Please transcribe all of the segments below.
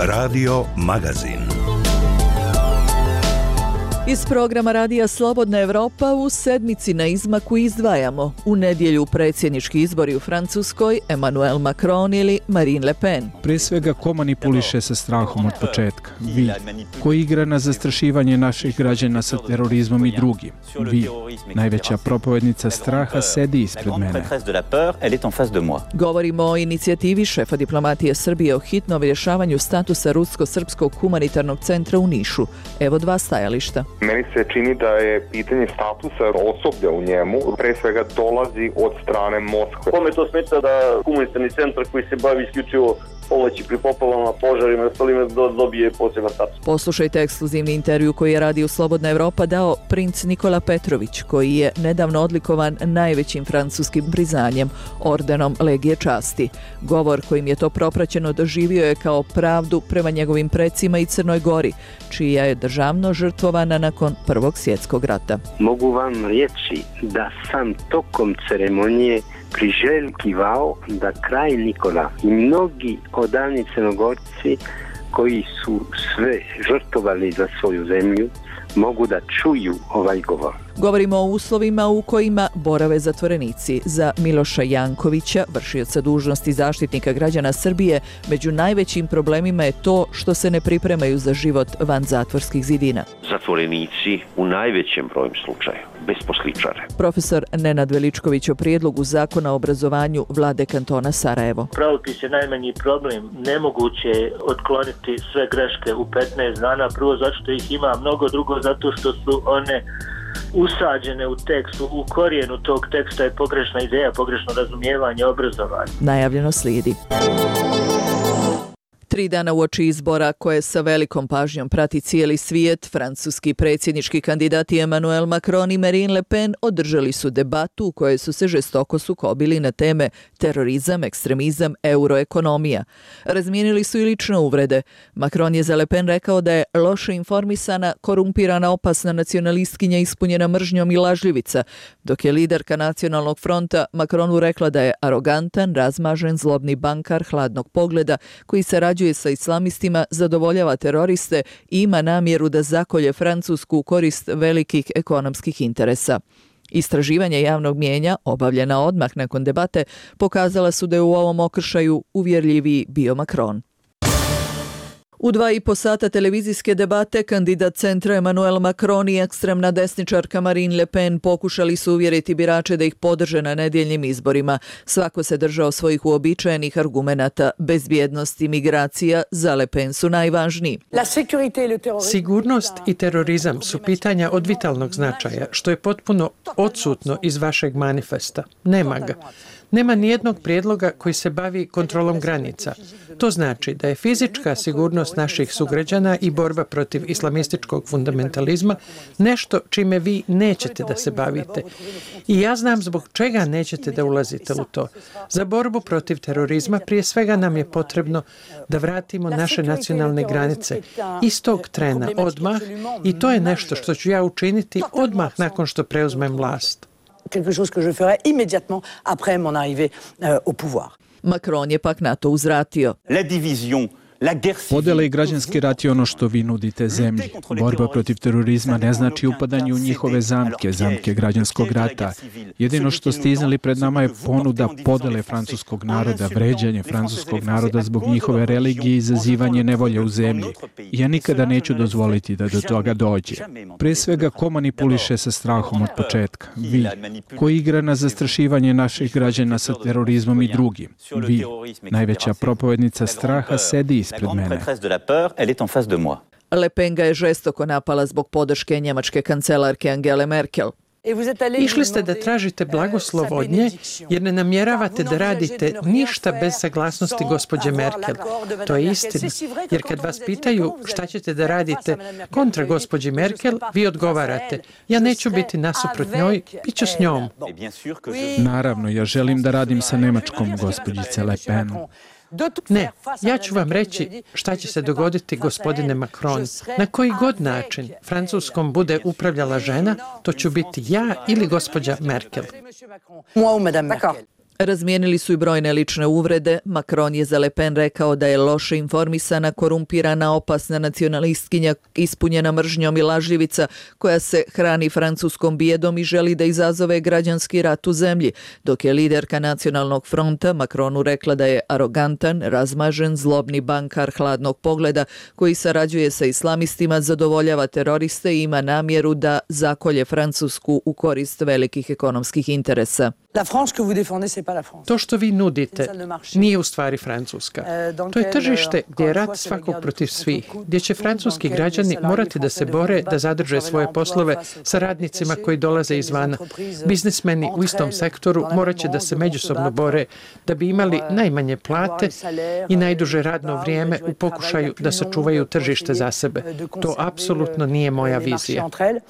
Radio Magazin. Iz programa Radija Slobodna Evropa u sedmici na izmaku izdvajamo u nedjelju predsjednički izbori u Francuskoj, Emmanuel Macron ili Marine Le Pen. Prije svega ko manipuliše sa strahom od početka? Vi. Ko igra na zastrašivanje naših građana sa terorizmom i drugim? Vi. Najveća propovednica straha sedi ispred mene. Govorimo o inicijativi šefa diplomatije Srbije o hitnom rješavanju statusa Rusko-srpskog humanitarnog centra u Nišu. Evo dva stajališta. Meni se čini da je pitanje statusa osoblja u njemu pre svega dolazi od strane Moskve. Kome to smeta da humanitarni centar koji se bavi isključivo pomoći pri poplavama, požarima i ostalima dobije poseban status. Poslušajte ekskluzivni intervju koji je Radio Slobodna Evropa dao princ Nikola Petrović, koji je nedavno odlikovan najvećim francuskim priznanjem, ordenom Legije časti. Govor kojim je to propraćeno doživio je kao pravdu prema njegovim precima i Crnoj Gori, čija je državno žrtvovana nakon Prvog svjetskog rata. Mogu vam reći da sam tokom ceremonije priželjkivao da kralj Nikola i mnogi odavni Crnogorci koji su sve žrtvovali za svoju zemlju mogu da čuju ovaj govor. Govorimo o uslovima u kojima borave zatvorenici. Za Miloša Jankovića, vršioca dužnosti zaštitnika građana Srbije, među najvećim problemima je to što se ne pripremaju za život van zatvorskih zidina. Zatvorenici u najvećem broju slučaja, bez posličare. Profesor Nenad Veličković o prijedlogu zakona o obrazovanju vlade kantona Sarajevo. Pravopis je najmanji problem. Nemoguće je otkloniti sve greške u 15 dana. Prvo zato što ih ima mnogo, drugo zato što su one usađene u tekstu, u korijenu tog teksta je pogrešna ideja, pogrešno razumijevanje obrazovanja. Najavljeno slijedi. 3 dana uoči izbora koje sa velikom pažnjom prati cijeli svijet, francuski predsjednički kandidati Emmanuel Macron i Marine Le Pen održali su debatu u kojoj su se žestoko sukobili na teme terorizam, ekstremizam, euroekonomija. Razmijenili su i lične uvrede. Macron je za Le Pen rekao da je loše informisana, korumpirana, opasna nacionalistkinja ispunjena mržnjom i lažljivica, dok je liderka Nacionalnog fronta Macronu rekla da je arogantan, razmažen, zlobni bankar hladnog pogleda koji se rađuje sa islamistima, zadovoljava teroriste i ima namjeru da zakolje Francusku u korist velikih ekonomskih interesa. Istraživanja javnog mijenja, obavljena odmah nakon debate, pokazala su da je u ovom okršaju uvjerljiviji bio Macron. U 2,5 sata televizijske debate kandidat centra Emmanuel Macron i ekstremna desničarka Marine Le Pen pokušali su uvjeriti birače da ih podrže na nedjeljnim izborima. Svako se držao svojih uobičajenih argumenata. Bezbjednost i migracija za Le Pen su najvažniji. Sigurnost i terorizam su pitanja od vitalnog značaja, što je potpuno odsutno iz vašeg manifesta. Nema ga. Nema nijednog prijedloga koji se bavi kontrolom granica. To znači da je fizička sigurnost naših sugrađana i borba protiv islamističkog fundamentalizma nešto čime vi nećete da se bavite. I ja znam zbog čega nećete da ulazite u to. Za borbu protiv terorizma prije svega nam je potrebno da vratimo naše nacionalne granice istog trena, odmah, i to je nešto što ću ja učiniti odmah nakon što preuzmem vlast. Quelque chose que je ferai immédiatement après mon arrivée au pouvoir. Macron je pak na to uzvratio. La division. Podjela i građanski rat je ono što vi nudite zemlji. Borba protiv terorizma ne znači upadanje u njihove zamke građanskog rata. Jedino što ste iznijeli pred nama je ponuda podjele francuskog naroda, vređanje francuskog naroda zbog njihove religije i izazivanje nevolje u zemlji. Ja nikada neću dozvoliti da do toga dođe. Prije svega ko manipuliše sa strahom od početka? Vi. Ko igra na zastrašivanje naših građana sa terorizmom i drugim? Vi. Najveća propovednica straha sedi ispred mene. Le Pen ga je žestoko napala zbog podrške njemačke kancelarke Angele Merkel. Išli ste da tražite blagoslov od nje jer ne namjeravate da radite ništa bez saglasnosti gospođe Merkel. To je istina. Jer kad vas pitaju šta ćete da radite kontra gospođe Merkel, vi odgovarate: ja neću biti nasuprot njoj, bit ću s njom. Naravno, ja želim da radim sa nemačkom gospođice Le Pen. Ne, ja ću vam reći šta će se dogoditi, gospodine Macron. Na koji god način Francuskom bude upravljala žena, to ću biti ja ili gospođa Merkel. Razmijenili su i brojne lične uvrede. Macron je za Le Pen rekao da je loše informisana, korumpirana, opasna nacionalistkinja, ispunjena mržnjom i lažljivica koja se hrani francuskom bijedom i želi da izazove građanski rat u zemlji, dok je liderka Nacionalnog fronta Macronu rekla da je arogantan, razmažen, zlobni bankar hladnog pogleda koji sarađuje sa islamistima, zadovoljava teroriste i ima namjeru da zakolje Francusku u korist velikih ekonomskih interesa. To što vi nudite nije u stvari Francuska. To je tržište gdje je rat svakog protiv svih, gdje će francuski građani morati da se bore da zadrže svoje poslove sa radnicima koji dolaze izvana. Biznismeni u istom sektoru morat će da se međusobno bore da bi imali najmanje plate i najduže radno vrijeme u pokušaju da sačuvaju tržište za sebe. To apsolutno nije moja vizija.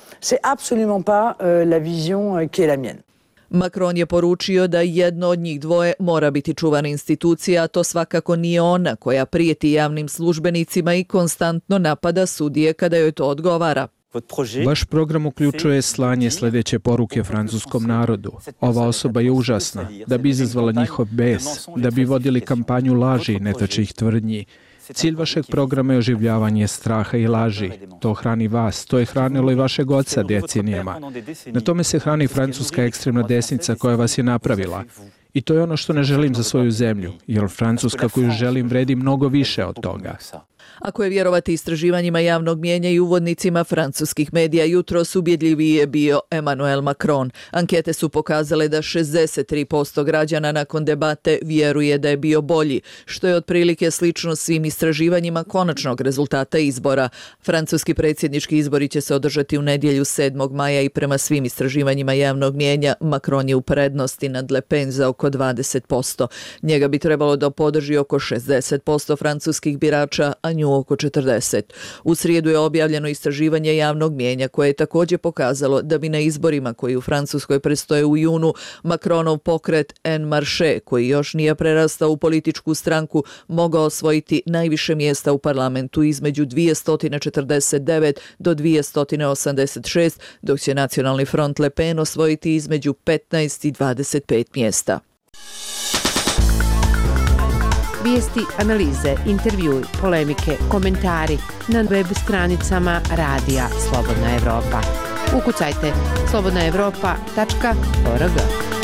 Macron je poručio da jedno od njih dvoje mora biti čuvana institucija, a to svakako nije ona koja prijeti javnim službenicima i konstantno napada sudije kada joj to odgovara. Vaš program uključuje slanje sljedeće poruke francuskom narodu. Ova osoba je užasna, da bi izazvala njihov bes, da bi vodili kampanju laži i netačnih tvrdnji. Cilj vašeg programa je oživljavanje straha i laži. To hrani vas, to je hranilo i vašeg oca decenijama. Na tome se hrani francuska ekstremna desnica koja vas je napravila. I to je ono što ne želim za svoju zemlju, jer Francuska koju želim vredi mnogo više od toga. Ako je vjerovati istraživanjima javnog mijenja i uvodnicima francuskih medija, jutros ubjedljiviji je bio Emmanuel Macron. Ankete su pokazale da 63% građana nakon debate vjeruje da je bio bolji, što je otprilike slično svim istraživanjima konačnog rezultata izbora. Francuski predsjednički izbori će se održati u nedjelju 7. maja i prema svim istraživanjima javnog mijenja Macron je u prednosti nad Le Pen za oko 20%. Njega bi trebalo da podrži oko 60% francuskih birača, a nju oko 40%. U srijedu je objavljeno istraživanje javnog mijenja koje je također pokazalo da bi na izborima koji u Francuskoj predstoje u junu Macronov pokret En Marche, koji još nije prerastao u političku stranku, mogao osvojiti najviše mjesta u parlamentu između 249 do 286, dok će Nacionalni front Le Pen osvojiti između 15 i 25 mjesta. Vijesti, analize, intervjui, polemike, komentari na web stranicama Radija Slobodna Evropa. Ukucajte slobodnaevropa.org.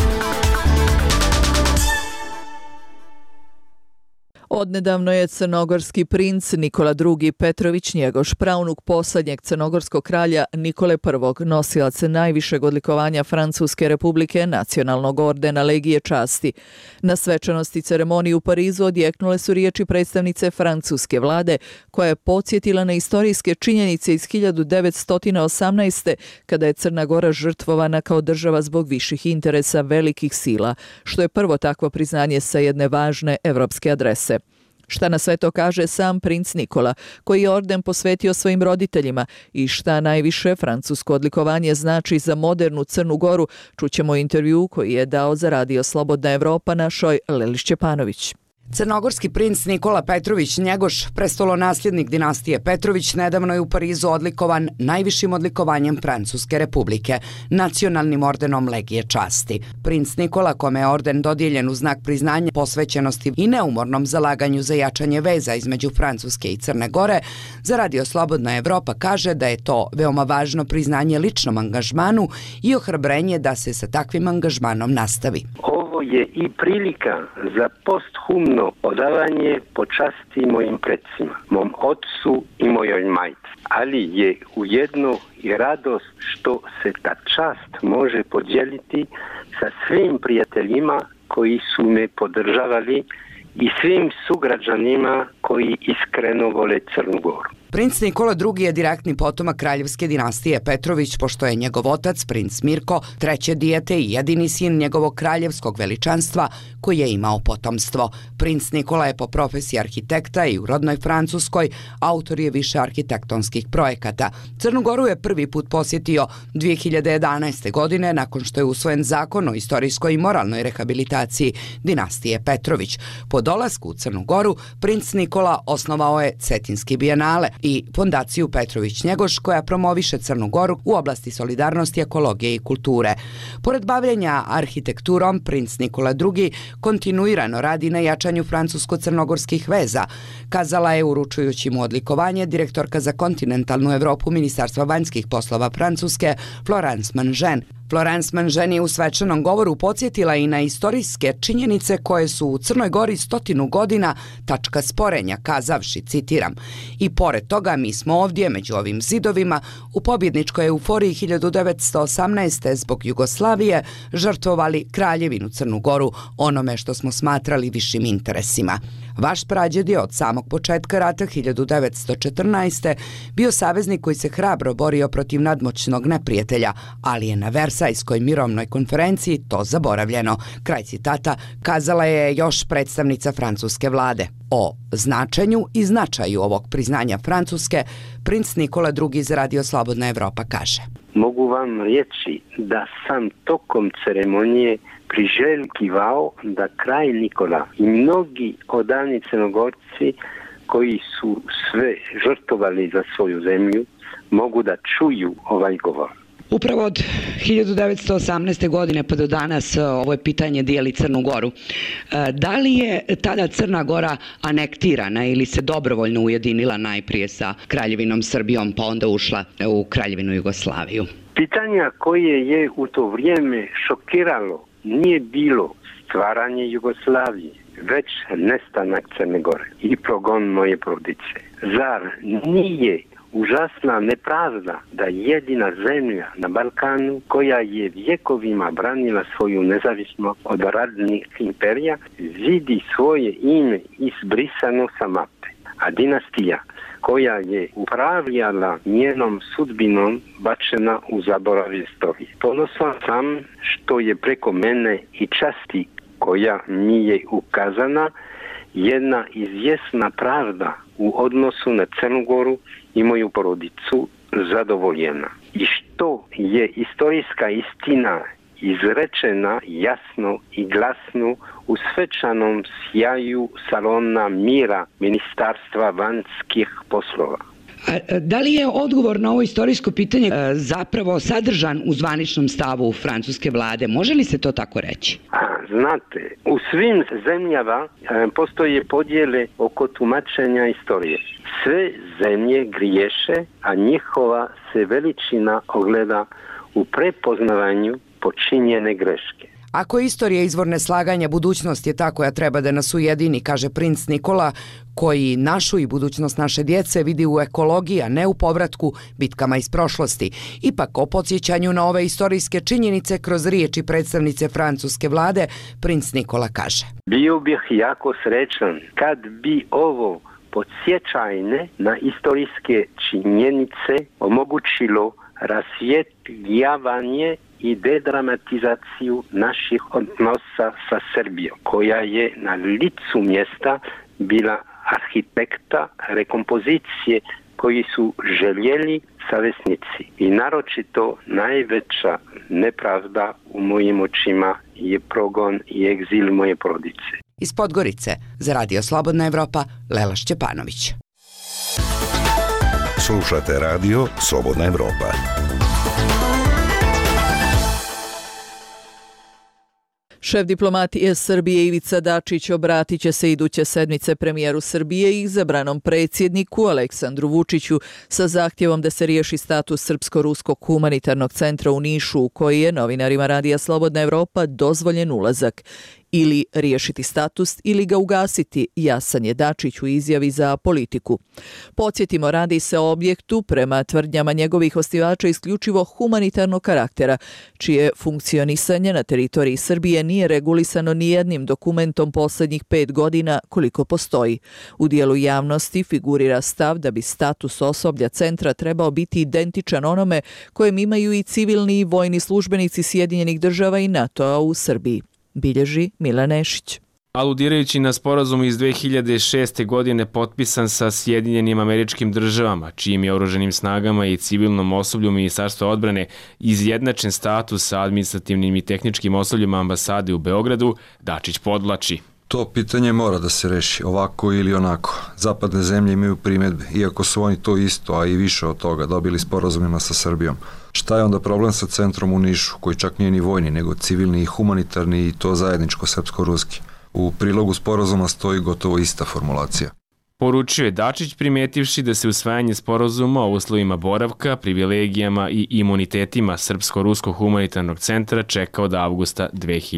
Odnedavno je crnogorski princ Nikola II. Petrović Njegoš, praunuk posljednjeg crnogorskog kralja Nikole I. nosilac najvišeg odlikovanja Francuske republike, nacionalnog ordena Legije časti. Na svečanosti ceremoniji u Parizu odjeknule su riječi predstavnice francuske vlade, koja je podsjetila na istorijske činjenice iz 1918. kada je Crna Gora žrtvovana kao država zbog viših interesa velikih sila, što je prvo takvo priznanje sa jedne važne evropske adrese. Šta na sve to kaže sam princ Nikola, koji je orden posvetio svojim roditeljima, i šta najviše francusko odlikovanje znači za modernu Crnu Goru, čućemo intervju koji je dao za Radio Slobodna Evropa našoj Leli Šćepanović. Crnogorski princ Nikola Petrović Njegoš, prestolonasljednik dinastije Petrović, nedavno je u Parizu odlikovan najvišim odlikovanjem Francuske republike, nacionalnim ordenom Legije časti. Princ Nikola, kome je orden dodijeljen u znak priznanja posvećenosti i neumornom zalaganju za jačanje veza između Francuske i Crne Gore, za Radio Slobodna Evropa kaže da je to veoma važno priznanje ličnom angažmanu i ohrabrenje da se sa takvim angažmanom nastavi. Ovo je i prilika za posthumno odavanje počasti mojim predsima, mom ocu i mojoj majci. Ali je ujedno i radost što se ta čast može podijeliti sa svim prijateljima koji su me podržavali i svim sugrađanima koji iskreno vole Crnu Goru. Princ Nikola II. Je direktni potomak kraljevske dinastije Petrović, pošto je njegov otac, princ Mirko, treće dijete i jedini sin njegovog kraljevskog veličanstva koji je imao potomstvo. Princ Nikola je po profesiji arhitekta i u rodnoj Francuskoj autor je više arhitektonskih projekata. Crnu Goru je prvi put posjetio 2011. godine nakon što je usvojen zakon o istorijskoj i moralnoj rehabilitaciji dinastije Petrović. Po dolasku u Crnu Goru, princ Nikola Nikola osnovao je Cetinski bijenale i fondaciju Petrović-Njegoš koja promoviše Crnu Goru u oblasti solidarnosti, ekologije i kulture. Pored bavljenja arhitekturom, princ Nikola II kontinuirano radi na jačanju francusko-crnogorskih veza, kazala je uručujući mu odlikovanje direktorka za kontinentalnu Evropu Ministarstva vanjskih poslova Francuske Florence Mangen. Florence Mangen je u svečanom govoru podsjetila i na istorijske činjenice koje su u Crnoj Gori 100 godina tačka sporenja, kazavši, citiram, i pored toga mi smo ovdje među ovim zidovima u pobjedničkoj euforiji 1918. zbog Jugoslavije žrtvovali Kraljevinu Crnu Goru onome što smo smatrali višim interesima. Vaš prađed je od samog početka rata 1914. bio saveznik koji se hrabro borio protiv nadmoćnog neprijatelja, ali je na Versajskoj mirovnoj konferenciji to zaboravljeno. Kraj citata, kazala je još predstavnica francuske vlade. O značenju i značaju ovog priznanja Francuske, princ Nikola II za Radio Slobodna Evropa kaže: Mogu vam reći da sam tokom ceremonije priželjkivao da kralj Nikola i mnogi odani Crnogorci koji su sve žrtvovali za svoju zemlju mogu da čuju ovaj govor. Upravo od 1918. godine pa do danas ovo je pitanje dijeli Crnu Goru. Da li je tada Crna Gora anektirana ili se dobrovoljno ujedinila najprije sa Kraljevinom Srbijom pa onda ušla u Kraljevinu Jugoslaviju? Pitanja koje je u to vrijeme šokiralo nije bilo stvaranje Jugoslavije, već nestanak Crne Gore i progon moje porodice. Zar nije užasna nepravda da jedina zemlja na Balkanu koja je vjekovima branila svoju nezavisnost od radnih imperija vidi svoje ime izbrisano sa mape, a dinastija koja je upravljala njenom sudbinom bačena u zaborav istorije. Ponosan sam što je preko mene i časti koja mi je ukazana jedna izvjesna pravda u odnosu na Crnu Goru i moju porodicu zadovoljena. I što je istorijska istina izrečena jasno i glasno u svečanom sjaju salona mira Ministarstva vanjskih poslova. Da li je odgovor na ovo istorijsko pitanje zapravo sadržan u zvaničnom stavu francuske vlade? Može li se to tako reći? Znate, u svim zemljama postoje podjele oko tumačenja istorije. Sve zemlje griješe, a njihova se veličina ogleda u prepoznavanju počinjene greške. Ako je istorija izvor neslaganja, budućnost je ta koja treba da nas ujedini, kaže princ Nikola, koji našu i budućnost naše djece vidi u ekologiji, a ne u povratku bitkama iz prošlosti. Ipak o podsjećanju na ove istorijske činjenice kroz riječi predstavnice francuske vlade, princ Nikola kaže: Bio bih jako srećan kad bi ovo podsjećanje na istorijske činjenice omogućilo rasvjetljavanje i dedramatizaciju naših odnosa sa Srbijom, koja je na licu mjesta bila arhitekta rekompozicije koji su željeli saveznici. I naročito najveća nepravda u mojim očima je progon i egzil moje porodice. Iz Podgorice za Radio Slobodna Evropa, Lela Šćepanović. Slušate Radio Slobodna Evropa. Šef diplomatije Srbije Ivica Dačić obratit će se iduće sedmice premijeru Srbije i izabranom predsjedniku Aleksandru Vučiću sa zahtjevom da se riješi status Srpsko-ruskog humanitarnog centra u Nišu u koji je novinarima Radija Slobodna Evropa dozvoljen ulazak. Ili riješiti status ili ga ugasiti, jasan je Dačić u izjavi za Politiku. Podsjetimo, radi se o objektu prema tvrdnjama njegovih osnivača isključivo humanitarnog karaktera, čije funkcionisanje na teritoriji Srbije nije regulisano nijednim dokumentom posljednjih 5 godina koliko postoji. U dijelu javnosti figurira stav da bi status osoblja centra trebao biti identičan onome kojem imaju i civilni i vojni službenici Sjedinjenih država i NATO-a u Srbiji. Bilježi Milan Nešić. Aludirajući na sporazum iz 2006. godine potpisan sa Sjedinjenim Američkim Državama, čijim je oružanim snagama i civilnom osoblju Ministarstva odbrane izjednačen status sa administrativnim i tehničkim osobljem ambasade u Beogradu, Dačić podvlači. To pitanje mora da se reši, ovako ili onako. Zapadne zemlje imaju primjedbe, iako su oni to isto, a i više od toga, dobili sporazumima sa Srbijom. Šta je onda problem sa centrom u Nišu, koji čak nije ni vojni, nego civilni i humanitarni i to zajedničko srpsko-ruski? U prilogu sporazuma stoji gotovo ista formulacija. Poručio je Dačić, primetivši da se usvajanje sporazuma o uslovima boravka, privilegijama i imunitetima Srpsko-ruskog humanitarnog centra čeka od avgusta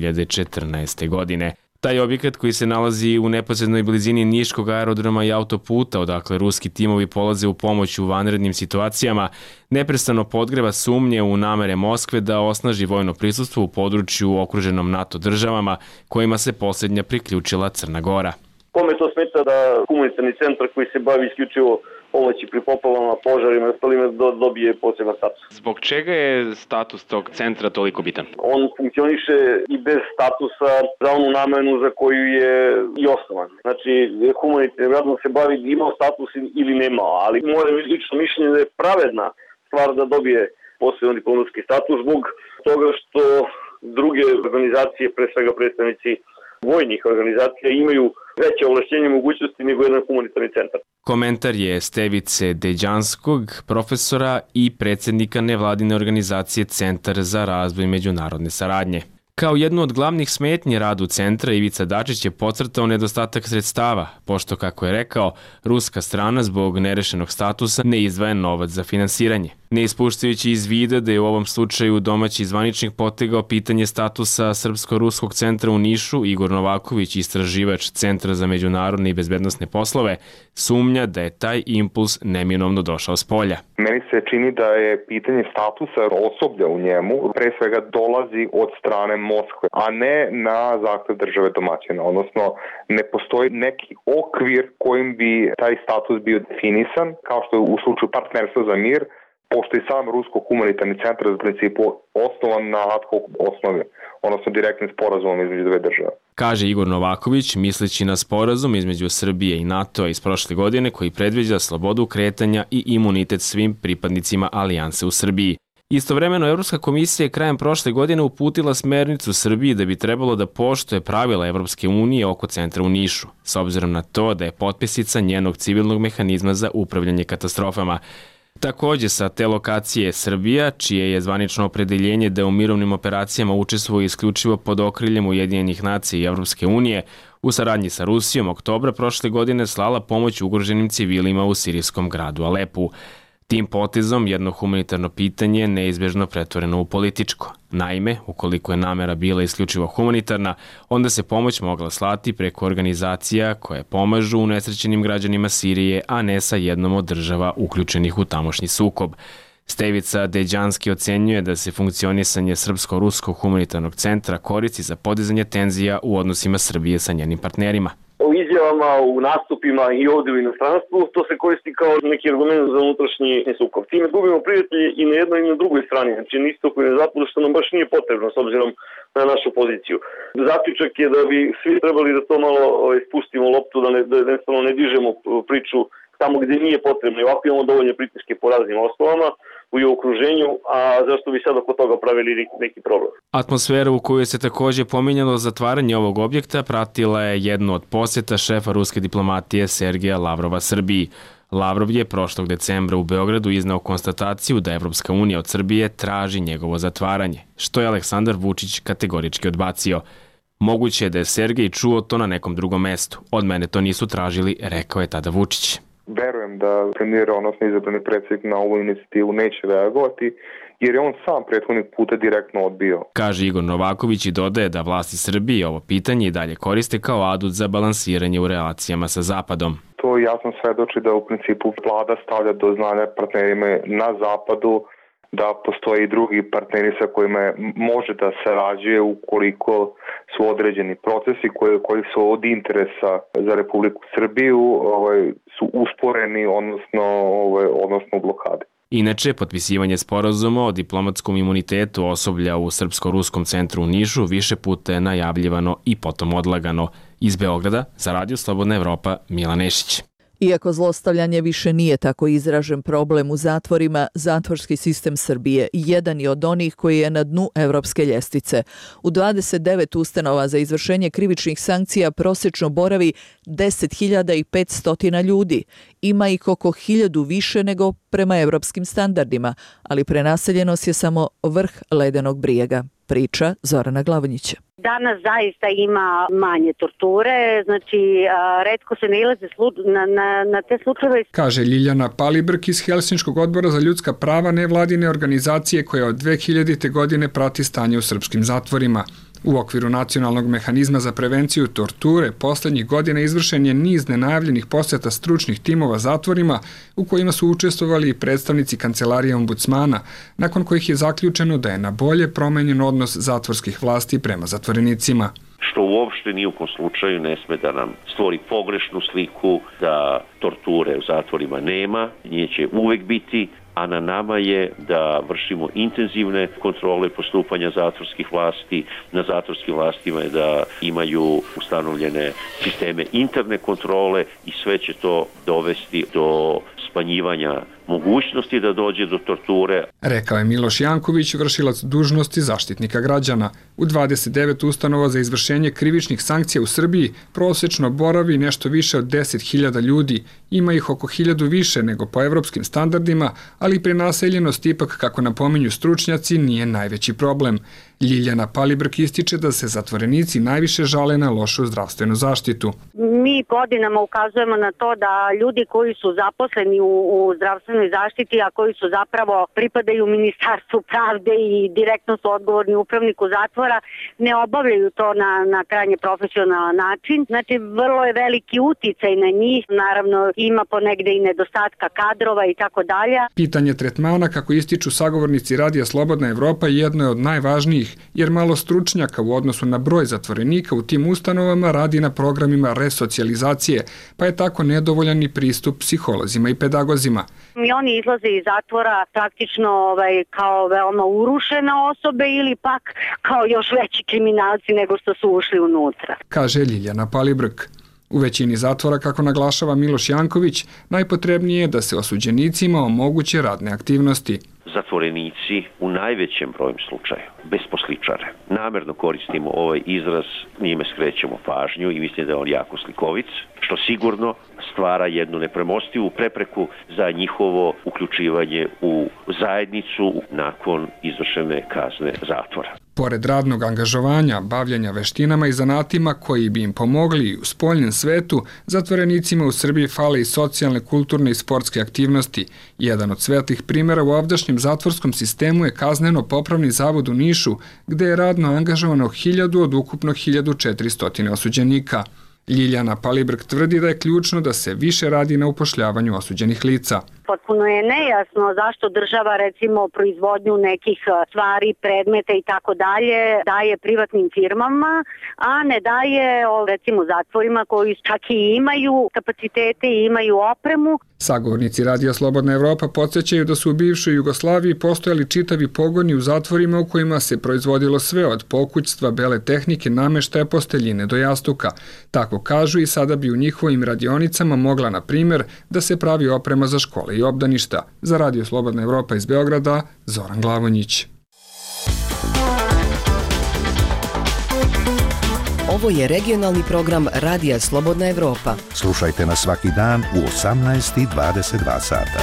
2014. godine. Taj objekat koji se nalazi u neposrednoj blizini Niškog aerodroma i autoputa, odakle ruski timovi polaze u pomoć u vanrednim situacijama, neprestano podgreva sumnje u namere Moskve da osnaži vojno prisustvo u području okruženom NATO državama, kojima se posljednja priključila Crna Gora. Kome to smeta da humanitarni centar koji se bavi isključivo pomoći pri poplavama, požarima i ostalima dobije poseban status? Zbog čega je status tog centra toliko bitan? On funkcioniše i bez statusa za onu namenu za koju je i osnovan. Znači, humanitarnim radom se bavi imao status ili nemao, ali moje lično mišljenje je pravedna stvar da dobije poseban diplomatski status zbog toga što druge organizacije, pre svega predstavnici vojnih organizacija, imaju veće ovlašćenje mogućnosti nego jedan humanitarni centar. Komentar je Stevice Deđanskog, profesora i predsjednika nevladine organizacije Centar za razvoj međunarodne saradnje. Kao jednu od glavnih smetnji radu centra, Ivica Dačić je podcrtao nedostatak sredstava, pošto, kako je rekao, ruska strana zbog nerešenog statusa ne izdvaja novac za finansiranje. Ne ispuštajući iz vida da je u ovom slučaju domaći zvaničnik potegao pitanje statusa Srpsko-ruskog centra u Nišu, Igor Novaković, istraživač Centra za međunarodne i bezbednosne poslove, sumnja da je taj impuls neminovno došao s polja. Meni se čini da je pitanje statusa osoblja u njemu pre svega dolazi od strane Moskve, a ne na zahtev države domaćina. Odnosno, ne postoji neki okvir kojim bi taj status bio definisan, kao što je u slučaju partnerstva za mir, pošto je sam Rusko humanitarni centar za principu osnovan na ad hoc osnovi, odnosno direktnim sporazumom između dve države. Kaže Igor Novaković, misleći na sporazum između Srbije i NATO iz prošle godine koji predviđa slobodu kretanja i imunitet svim pripadnicima alijanse u Srbiji. Istovremeno, Evropska komisija je krajem prošle godine uputila smernicu Srbiji da bi trebalo da poštuje pravila Evropske unije oko centra u Nišu, s obzirom na to da je potpisica njenog civilnog mehanizma za upravljanje katastrofama. Takođe, sa te lokacije Srbija, čije je zvanično opredeljenje da u mirovnim operacijama učestvuje isključivo pod okriljem Ujedinjenih nacija i Evropske unije, u saradnji sa Rusijom oktobra prošle godine slala pomoć ugroženim civilima u sirijskom gradu Alepu. Tim potezom jedno humanitarno pitanje je neizbježno pretvoreno u političko. Naime, ukoliko je namera bila isključivo humanitarna, onda se pomoć mogla slati preko organizacija koje pomažu unesrećenim građanima Sirije, a ne sa jednom od država uključenih u tamošnji sukob. Stevica Deđanski ocenjuje da se funkcionisanje Srpsko-ruskog humanitarnog centra koristi za podizanje tenzija u odnosima Srbije sa njenim partnerima. U izjavama, u nastupima i ovdje u inostranstvu, to se koristi kao neki argument za unutrašnji sukob. Time gubimo prijatelje i na jednoj i na drugoj strani, znači na istoku i na zapadu, što nam baš nije potrebno s obzirom na našu poziciju. Zaključak je da bi svi trebali da to malo spustimo loptu, da ne dižemo priču tamo gdje nije potrebno. I ovako imamo dovoljne pritiske po raznim osnovama u okruženju, a zašto bi sad oko toga pravili neki problem? Atmosfera u kojoj se također pominjalo zatvaranje ovog objekta pratila je jednu od posjeta šefa ruske diplomatije Sergeja Lavrova Srbiji. Lavrov je prošlog decembra u Beogradu iznao konstataciju da Evropska unija od Srbije traži njegovo zatvaranje, što je Aleksandar Vučić kategorički odbacio. Moguće je da je Sergej čuo to na nekom drugom mestu. Od mene to nisu tražili, rekao je tada Vučić. Verujem da premijer, odnosno izabrani predsjednik na ovu inicijativu neće reagovati, jer je on sam prethodnih puta direktno odbio. Kaže Igor Novaković i dodaje da vlasti Srbije ovo pitanje i dalje koriste kao adut za balansiranje u relacijama sa Zapadom. To jasno svedoči da u principu vlada stavlja do znanja partnerima na Zapadu da postoje i drugi partneri sa kojima može da sarađuje ukoliko su određeni procesi koji su od interesa za Republiku Srbiju su usporeni, odnosno u blokadi. Inače, potpisivanje sporazuma o diplomatskom imunitetu osoblja u Srpsko-ruskom centru u Nišu više puta je najavljivano i potom odlagano. Iz Beograda, za Radio Slobodna Evropa, Milan Nešić. Iako zlostavljanje više nije tako izražen problem u zatvorima, zatvorski sistem Srbije jedan je od onih koji je na dnu evropske ljestvice. U 29 ustanova za izvršenje krivičnih sankcija prosečno boravi 10.500 ljudi. Ima ih oko 1.000 više nego prema evropskim standardima, ali prenaseljenost je samo vrh ledenog brijega. Priča Zorana Glavonjića. Danas zaista ima manje torture, znači retko se nailaze na te slučajeve. Kaže Ljiljana Palibrk iz Helsinškog odbora za ljudska prava nevladine organizacije koja od 2000. godine prati stanje u srpskim zatvorima. U okviru nacionalnog mehanizma za prevenciju torture poslednjih godina izvršen je niz nenajavljenih poseta stručnih timova zatvorima u kojima su učestvovali i predstavnici Kancelarije ombudsmana, nakon kojih je zaključeno da je na bolje promenjen odnos zatvorskih vlasti prema zatvorenicima. Što uopšte ni u kom slučaju ne sme da nam stvori pogrešnu sliku da torture u zatvorima nema, nje će uvek biti, a na nama je da vršimo intenzivne kontrole postupanja zatvorskih vlasti. Na zatvorskim vlastima je da imaju ustanovljene sisteme interne kontrole i sve će to dovesti do smanjivanja mogućnosti da dođe do torture. Rekao je Miloš Janković, vršilac dužnosti zaštitnika građana. U 29 ustanova za izvršenje krivičnih sankcija u Srbiji prosečno boravi nešto više od 10.000 ljudi. Ima ih oko 1.000 više nego po evropskim standardima, ali prenaseljenost ipak, kako napominju stručnjaci, nije najveći problem. Ljiljana Palibrk ističe da se zatvorenici najviše žale na lošu zdravstvenu zaštitu. Mi godinama ukazujemo na to da ljudi koji su zaposleni u zdravstvenoj zaštiti, a koji su zapravo pripadaju Ministarstvu pravde i direktno su odgovorni upravniku zatvora, ne obavljaju to na krajnje profesionalan način. Znači, vrlo je veliki uticaj na njih, naravno ima ponegde i nedostatka kadrova i tako dalje. Pitanje tretmana, kako ističu sagovornici Radija Slobodna Evropa, jedno je od najvažnijih, jer malo stručnjaka u odnosu na broj zatvorenika u tim ustanovama radi na programima resocijalizacije, pa je tako nedovoljan i pristup psiholozima i pedagozima. I oni izlaze iz zatvora praktično kao veoma urušene osobe ili pak kao još veći kriminalci nego što su ušli unutra. Kaže Ljiljana Palibrk. U većini zatvora, kako naglašava Miloš Janković, najpotrebnije je da se osuđenicima omoguće radne aktivnosti. Zatvorenici u najvećem broju slučaja besposličare. Namerno koristimo ovaj izraz, njime skrećemo pažnju i mislim da je on jako slikovit, što sigurno stvara jednu nepremostivu prepreku za njihovo uključivanje u zajednicu nakon izvršene kazne zatvora. Pored radnog angažovanja, bavljenja veštinama i zanatima koji bi im pomogli u spoljnom svetu, zatvorenicima u Srbiji fale i socijalne, kulturne i sportske aktivnosti. Jedan od svetlih primjera u ovdašnjem zatvorskom sistemu je kazneno-popravni zavod u Nišu, gde je radno angažovano 1000 od ukupno 1400 osuđenika. Ljiljana Palibrk tvrdi da je ključno da se više radi na upošljavanju osuđenih lica. Potpuno je nejasno zašto država recimo proizvodnju nekih stvari, predmeta i tako dalje daje privatnim firmama, a ne daje recimo zatvorima koji čak i imaju kapacitete i imaju opremu. Sagovornici Radija Slobodna Evropa podsjećaju da su u bivšoj Jugoslaviji postojali čitavi pogoni u zatvorima u kojima se proizvodilo sve od pokućstva, bele tehnike, nameštaja, posteljine do jastuka. Tako kažu i sada bi u njihovim radionicama mogla, na primjer, da se pravi oprema za škole i obdaništa. Za Radio Slobodna Evropa iz Beograda, Zoran Glavonjić. Ovo je regionalni program Radija Slobodna Evropa. Slušajte nas svaki dan u 18:22 sata.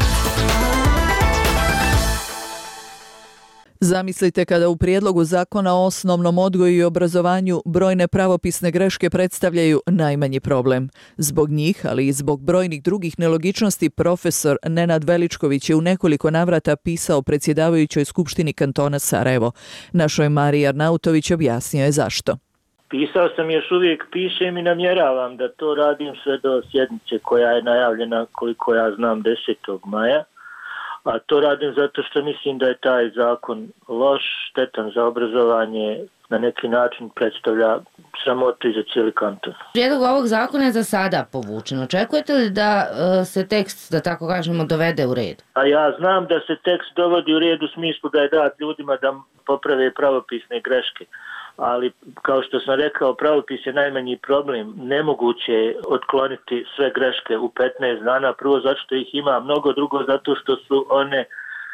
Zamislite kada u prijedlogu zakona o osnovnom odgoju i obrazovanju brojne pravopisne greške predstavljaju najmanji problem. Zbog njih, ali i zbog brojnih drugih nelogičnosti, profesor Nenad Veličković je u nekoliko navrata pisao predsjedavajućoj Skupštini kantona Sarajevo. Našoj Mariji Arnautović objasnio je zašto. Pisao sam, još uvijek pišem i namjeravam da to radim sve do sjednice koja je najavljena, koliko ja znam, 10. maja. A to radim zato što mislim da je taj zakon loš, štetan za obrazovanje, na neki način predstavlja sramotu i za cijeli kanton. Prijedlog ovog zakona je za sada povučen. Očekujete li da se tekst, da tako kažemo, dovede u red? A ja znam da se tekst dovodi u red u smislu da je dat ljudima da poprave pravopisne greške. ali kao što sam rekao, pravopis je najmanji problem. Nemoguće je otkloniti sve greške u 15 dana, prvo zato što ih ima mnogo, drugo zato što su one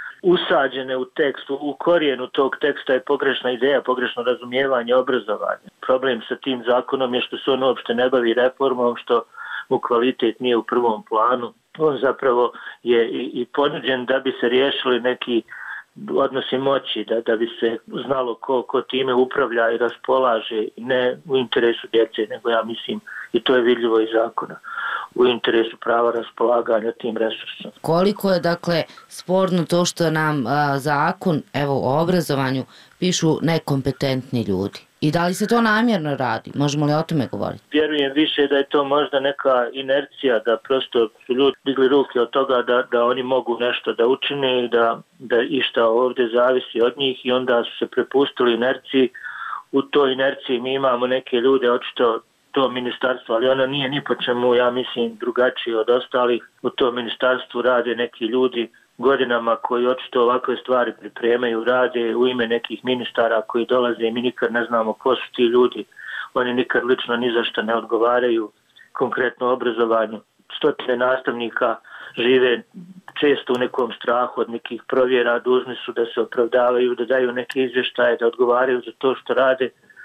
usađene u tekstu, u korijenu tog teksta je pogrešna ideja, pogrešno razumijevanje obrazovanja. Problem sa tim zakonom je što se on uopšte ne bavi reformom, što mu kvalitet nije u prvom planu. On zapravo je i ponuđen da bi se riješili neki odnosi moći, da bi se znalo ko time upravlja i raspolaže, ne u interesu djece, nego ja mislim, i to je vidljivo iz zakona, u interesu prava raspolaganja tim resursom. Koliko je dakle sporno to što nam zakon, evo o obrazovanju, pišu nekompetentni ljudi? I da li se to namjerno radi? Možemo li o tome govoriti? Vjerujem više da je to možda neka inercija, da prosto su ljudi digli ruke od toga da oni mogu nešto da učine i da išta ovdje zavisi od njih i onda su se prepustili inerciji. U toj inerciji mi imamo neke ljude, očito to ministarstvo, ali ono nije ni po čemu, ja mislim, drugačije od ostalih. U tom ministarstvu rade neki ljudi godinama koji očito ovakve stvari pripremaju, rade u ime nekih ministara koji dolaze i mi nikad ne znamo ko su ti ljudi. Oni nikad lično ni za što ne odgovaraju, konkretno o obrazovanju. Stotine nastavnika žive često u nekom strahu od nekih provjera, dužni su da se opravdavaju, da daju neke izvještaje, da odgovaraju za to što rade,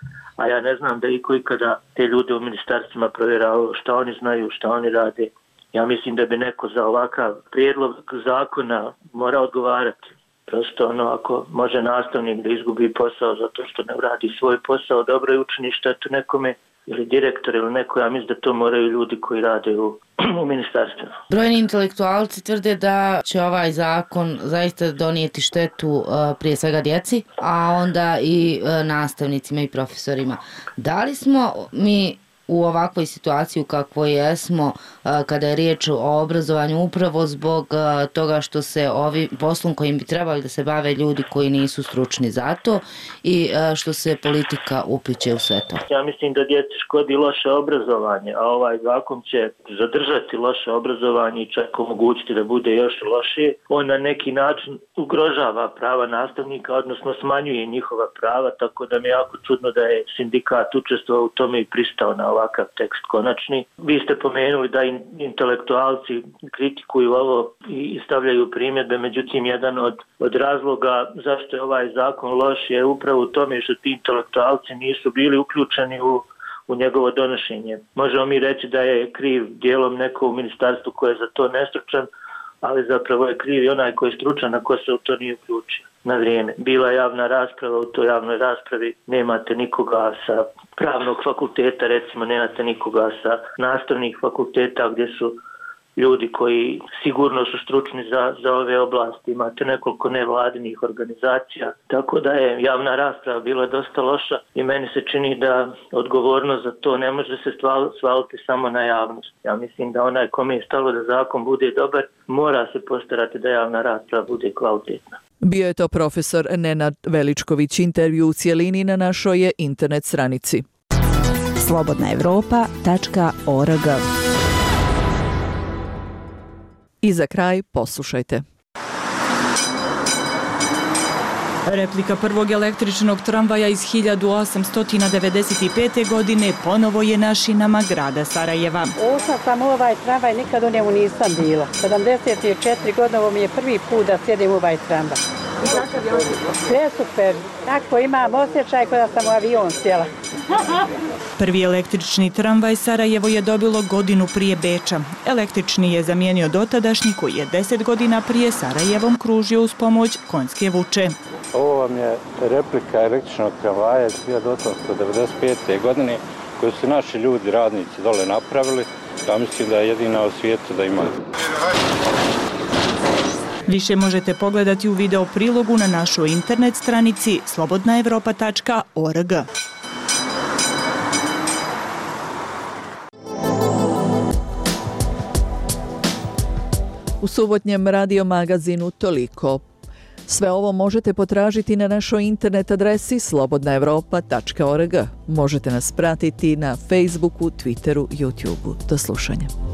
a ja ne znam da iko ikada te ljude u ministarstvima provjeravao šta oni znaju, šta oni rade. Ja mislim da bi neko za ovakav prijedlog zakona mora odgovarati. Prosto ako može nastavnik da izgubi posao zato što ne uradi svoj posao, dobro je učini štetu nekome ili direktor ili neko, ja mislim da to moraju ljudi koji rade u ministarstvu. Brojni intelektualci tvrde da će ovaj zakon zaista donijeti štetu prije svega djeci, a onda i nastavnicima i profesorima. Da li smo mi u ovakvoj situaciji u kakvoj jesmo kada je riječ o obrazovanju upravo zbog toga što se ovim poslom kojim bi trebali da se bave ljudi koji nisu stručni za to i što se politika upliće u sve to? Ja mislim da djeci škodi loše obrazovanje, a ovaj zakon će zadržati loše obrazovanje i čak omogućiti da bude još lošije. On na neki način ugrožava prava nastavnika, odnosno smanjuje njihova prava, tako da mi je jako čudno da je sindikat učestvovao u tome i pristao na ovakav tekst konačni. Vi ste pomenuli da intelektualci kritikuju ovo i stavljaju primjedbe, međutim jedan od razloga zašto je ovaj zakon loš je upravo u tome što ti intelektualci nisu bili uključeni u njegovo donošenje. Možemo mi reći da je kriv dijelom neko u ministarstvu koje je za to nestručan, ali zapravo je kriv i onaj koji je stručan, a ko se u to nije uključio na vrijeme. Bila je javna rasprava, u toj javnoj raspravi nemate nikoga sa pravnog fakulteta, recimo nemate nikoga sa nastavnih fakulteta gdje su ljudi koji sigurno su stručni za ove oblasti. Imate nekoliko nevladinih organizacija, tako da je javna rasprava bila dosta loša i meni se čini da odgovornost za to ne može se svaliti samo na javnost. Ja mislim da onaj kome je stalo da zakon bude dobar, mora se postarati da javna rasprava bude kvalitetna. Bio je to profesor Nenad Veličković. Intervju u cijelini na našoj je internet stranici. slobodnaevropa.org. I za kraj poslušajte. Replika prvog električnog tramvaja iz 1895. godine ponovo je na šinama grada Sarajeva. Ušla sam u ovaj tramvaj, nikad u njemu nisam bila. 74 godine, ovo mi je prvi put da sjedim u ovaj tramvaj. Sve super, tako imam osjećaj kada sam u avion sjela. Prvi električni tramvaj Sarajevo je dobilo godinu prije Beča. Električni je zamijenio dotadašnji koji je 10 godina prije Sarajevom kružio uz pomoć konjske vuče. Ovo vam je replika električnog tramvaja iz 1895. godine koju su naši ljudi, radnici dole napravili. Ja mislim da je jedina u svijetu da ima. Više možete pogledati u video prilogu na našoj internet stranici slobodnaevropa.org. U subotnjem radio magazinu toliko. Sve ovo možete potražiti na našoj internet adresi slobodnaevropa.org. Možete nas pratiti na Facebooku, Twitteru, YouTubeu. Do slušanja.